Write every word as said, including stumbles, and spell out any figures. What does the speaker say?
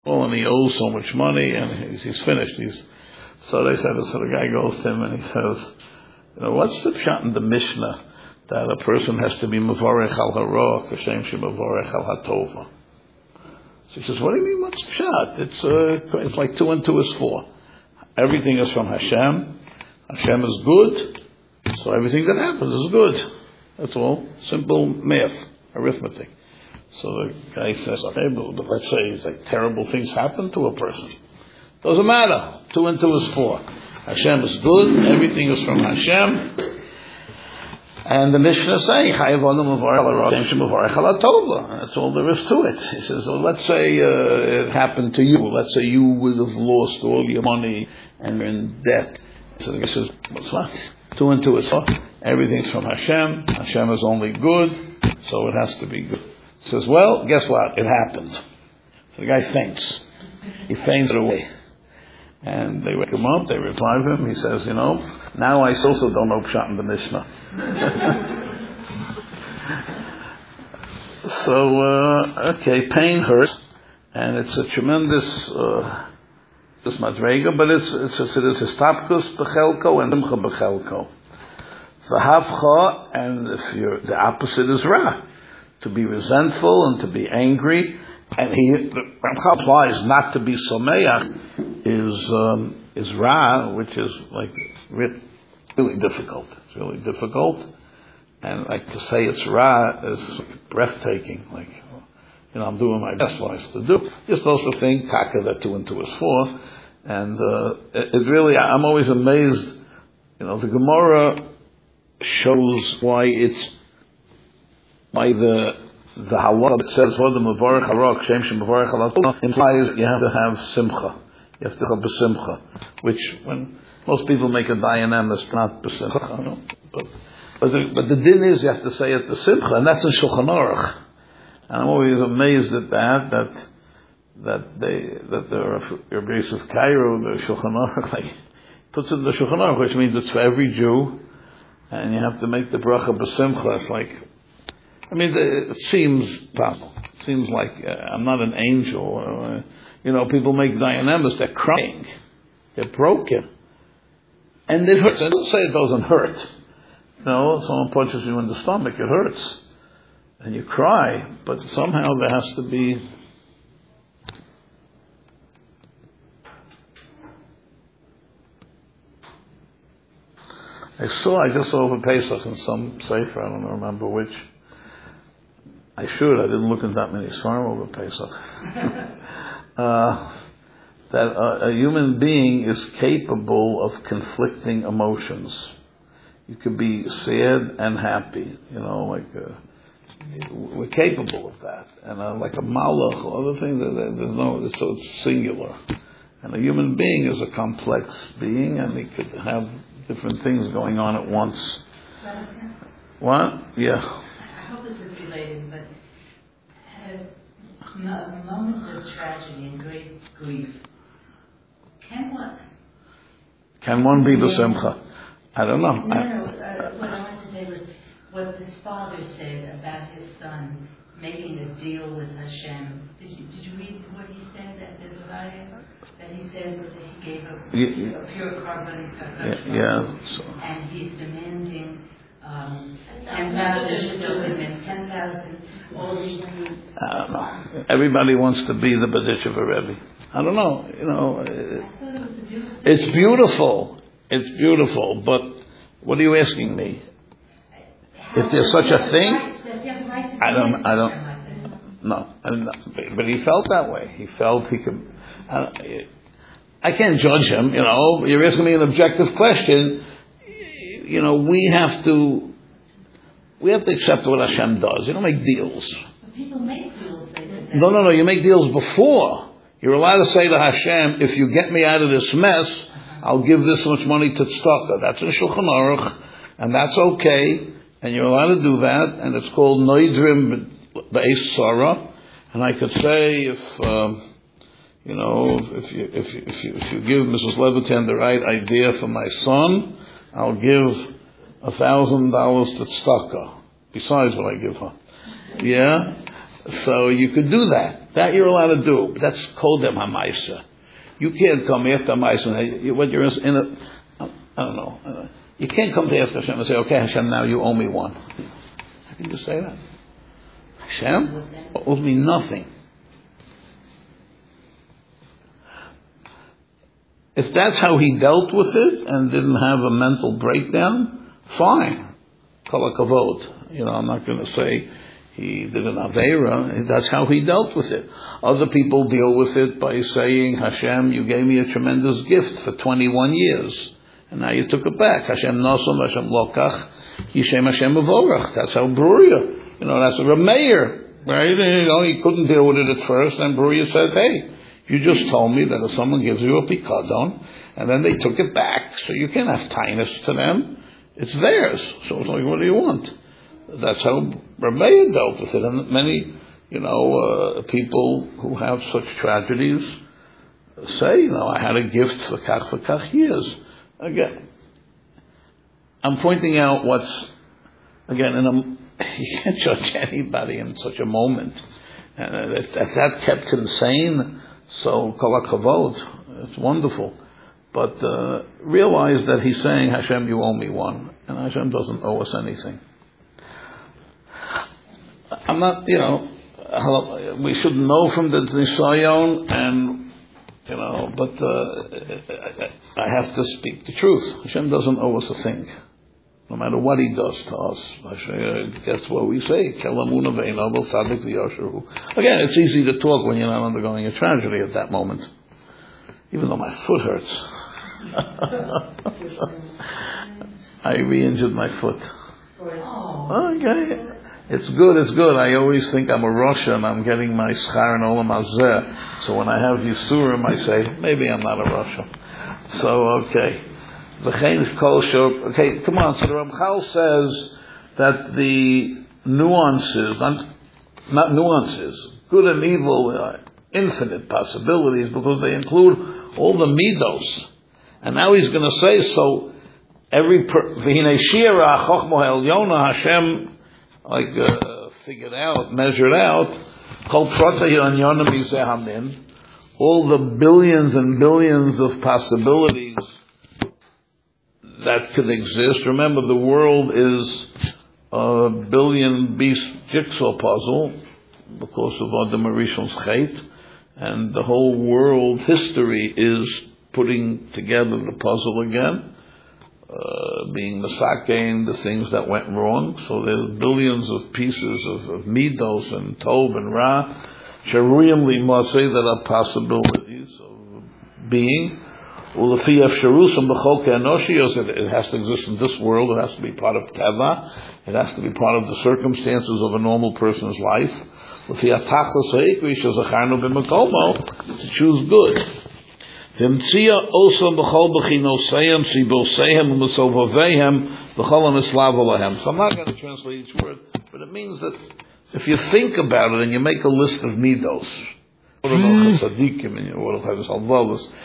and he owes so much money, and he's, he's finished. He's, so they said, so the guy goes to him and he says, you know, what's the pshat in the Mishnah that a person has to be mevorech al hara kashem she mevorech al hatova? So he says, what do you mean, what's pshat? It's, uh, it's like two and two is four. Everything is from Hashem. Hashem is good, so everything that happens is good. That's all. Simple math, arithmetic. So the guy says, okay, but let's say like terrible things happen to a person. Doesn't matter. Two and two is four. Hashem is good. Everything is from Hashem. And the Mishnah is saying, that's all there is to it. He says, well, let's say uh, it happened to you. Let's say you would have lost all your money and you're in debt. So the guy says, what's what? Two and two is four. Everything's from Hashem. Hashem is only good, so it has to be good. He says, well, guess what? It happened. So the guy faints. He faints away. And they wake him up, they revive him. He says, you know, now I also don't know pshat in the Mishnah. So, uh, okay, pain hurts, and it's a tremendous, uh, this madrega, but it's, it's, it is histapkus bechelko and simcha bechelko. V'havcha, and if you're, the opposite is ra. To be resentful and to be angry. And he, Ramchal applies not to be someach is, um, is ra, which is like really difficult. It's really difficult. And like to say it's ra is breathtaking. Like, you know, I'm doing my best what I have to do. You're supposed to think, taka, that two and two is four. And, uh, it, it really, I'm always amazed, you know, the Gemara shows why it's, by the, the halakha that says, what the mevorech hara, kshem she mevorech halatov, implies you have to have simcha. You have to have besimcha. Which, when most people make a dayanem, it's not besimcha, you know? But, but the, but the din is you have to say it besimcha, and that's in Shulchan Aruch. And I'm always amazed at that, that, that they, that the Rebbe of Cairo, the Shulchan Aruch, like, puts it in the Shulchan Aruch, which means it's for every Jew, and you have to make the bracha besimcha. It's like, I mean, it seems possible. It seems like uh, I'm not an angel. Uh, you know, people make dayanemas, they're crying. They're broken. And it hurts. I don't say it doesn't hurt. You know, someone punches you in the stomach, it hurts. And you cry, but somehow there has to be... I saw, I just saw over Pesach in some sefer, I don't remember which. I should, I didn't look at that many svarim over Pesach. uh, that a, a human being is capable of conflicting emotions. You could be sad and happy, you know, like, uh, we're capable of that. And uh, like a malach or other things, there's no, so it's singular. And a human being is a complex being, and he could have different things going on at once. What? Yeah. I hope this is related, but uh, moments of tragedy and great grief, can one... Can one be besimcha? I don't know. No, no, uh, what I wanted to say was what his father said about his son making a deal with Hashem. Did you, did you read what he said at the Levaya? That he said that he gave up yeah, a pure carbon yeah, yeah, so. And he's demanding um, ten thousand children, ten thousand all these things. I don't know. Everybody wants to be the Baditchever Rebbe. I don't know. You know, it, I thought it was a beautiful it's beautiful. It's beautiful. But what are you asking me? How if there's such a thing, right I don't. I don't. No, I don't, but he felt that way. He felt he could. I, I can't judge him. You know, you're asking me an objective question. You know, we have to. We have to accept what Hashem does. You don't make deals. But people make deals. They did that. No, no, no. You make deals before. You're allowed to say to Hashem, if you get me out of this mess, I'll give this much money to tzedakah. That's in Shulchan Aruch, and that's okay. And you're allowed to do that, and it's called noidrim be'es sarah. And I could say, if um, you know, if you if you, if you if you give Missus Levitan the right idea for my son, I'll give a thousand dollars to tzedakah besides what I give her. Yeah, So you could do that. That you're allowed to do. But that's Kodem HaMaisa. You can't come after Maisa. When you're in a, I don't know. You can't come to after Hashem and say, okay, Hashem, now you owe me one. How can you say that? Hashem owes me nothing. If that's how he dealt with it and didn't have a mental breakdown, fine. Kol hakavod. You know, I'm not going to say he did an Aveira. That's how he dealt with it. Other people deal with it by saying, Hashem, you gave me a tremendous gift for twenty-one years. And now you took it back. Hashem nosum, Hashem lokach, Yishem Hashem avorach. That's how Bruria. You know, that's a Rameir. Right? You know, he couldn't deal with it at first. And Bruria said, hey, you just told me that if someone gives you a pikadon, and then they took it back, so you can't have tinus to them. It's theirs. So it's like, what do you want? That's how Rameir dealt with it. And many, you know, uh, people who have such tragedies say, you know, I had a gift for kach for kach years. Again, I'm pointing out what's, again, and I'm, you can't judge anybody in such a moment. And if, if that kept him sane, so kol hakavod, it's wonderful. But uh, realize that he's saying, Hashem, you owe me one. And Hashem doesn't owe us anything. I'm not, you know, we should know from the Nisayon, and, you know, but uh, I have to speak the truth. Hashem doesn't owe us a thing. No matter what he does to us. That's what we say. Again, it's easy to talk when you're not undergoing a tragedy at that moment. Even though my foot hurts. I re-injured my foot. Okay. It's good, it's good. I always think I'm a Rasha and I'm getting my schar and olam hazeh. So when I have Yisurim, I say, maybe I'm not a Rasha. So, okay. Okay, come on. So the Ramchal says that the nuances, not, not nuances, good and evil are infinite possibilities because they include all the midos. And now he's going to say, so every, v'hinei shira chochmo ha'elyona, Hashem, like uh, figured out, measured out, kol protei ha'elyona mizeh hamin, all the billions and billions of possibilities that could exist. Remember, the world is a billion piece jigsaw puzzle because of Adam Arishon's chait, and the whole world history is putting together the puzzle again, uh, being masakein, the things that went wrong. So there's billions of pieces of, of midos and tov and ra, sharuyim limaseh, that are possibilities of being. It has to exist in this world. It has to be part of teva. It has to be part of the circumstances of a normal person's life. To choose good. So I'm not going to translate each word, but it means that if you think about it and you make a list of midos,